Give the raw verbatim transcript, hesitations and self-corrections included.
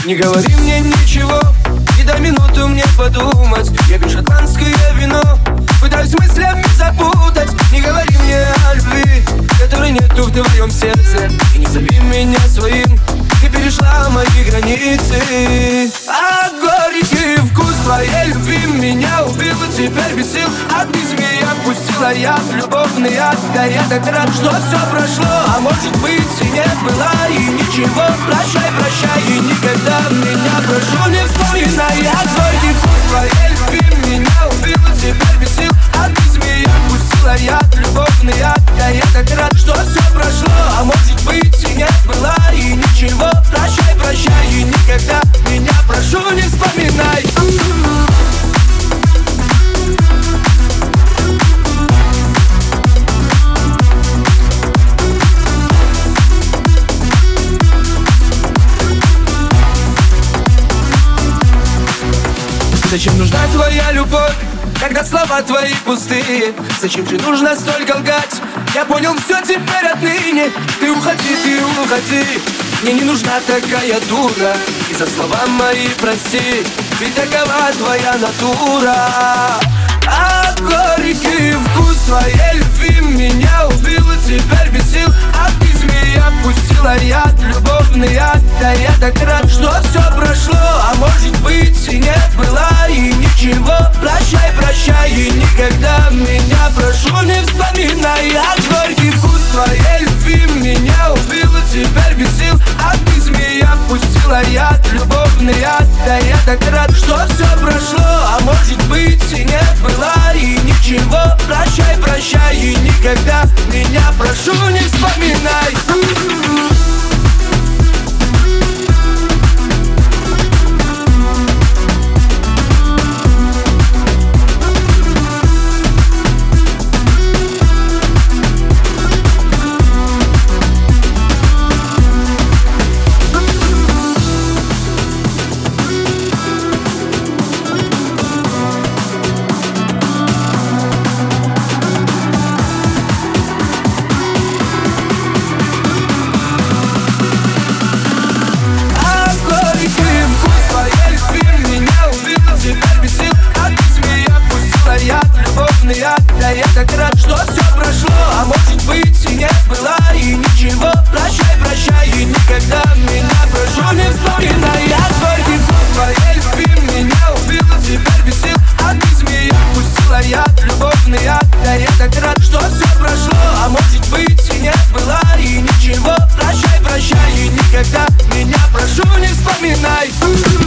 Не говори мне ничего, и дай минуту мне подумать. Я пью шотландское вино, пытаюсь мыслями запутать. Не говори мне о любви, которой нету в твоем сердце. И не зови меня своим, ты перешла мои границы. А горький вкус твоей любви меня убил, и теперь без сил. А ты змея пустила яд, любовный яд. Да я так рад, что все прошло, а может быть и не было, и ничего. Прощай, прощай, и никогда меня, прошу, не вспоминай. А горький вкус твоей любви меня убил, и теперь без сил. А ты змея пустила яд, любовный яд. Да я так рад, что все прошло, а может быть и не было, и ничего. Прощай, прощай, и никогда меня, прошу, не вспоминай. Зачем нужна твоя любовь, когда слова твои пустые? Зачем же нужно столько лгать? Я понял все теперь отныне. Ты уходи, ты уходи, мне не нужна такая дура. И за слова мои прости, ведь такова твоя натура. А горький вкус твоей любви меня убил, и теперь без сил. А ты змея пустила яд, любовный яд. Да я так рад, что все прошло, а может быть и не было, и ничего. Прощай, прощай, и никогда меня, прошу, не вспоминай. А горький вкус твоей любви меня убил, и теперь без сил. А ты змея пустила яд, любовный яд. Да я так рад, что все прошло, а может быть и не было, и ничего. Прощай, прощай, и никогда меня, прошу, не вспоминай. Да я так рад, что все прошло, а может быть и не было, и ничего. Прощай, прощай, и никогда меня, прошу, не вспоминай. А горький вкус твоей любви меня убил, и теперь без сил. А ты змея пустила яд, любовный яд. Да я так рад, что все прошло, а может быть и не было, и ничего. Прощай, прощай, и никогда меня, прошу, не вспоминай.